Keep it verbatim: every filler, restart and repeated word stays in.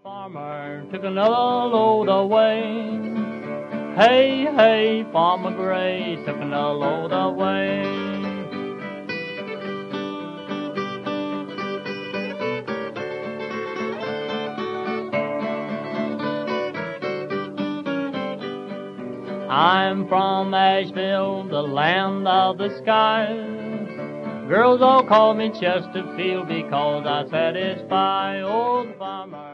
Farmer took another load away. Hey, hey, Farmer Gray took another load away. I'm from Asheville, the land of the skies. Girls all call me Chesterfield because I satisfy old farmer.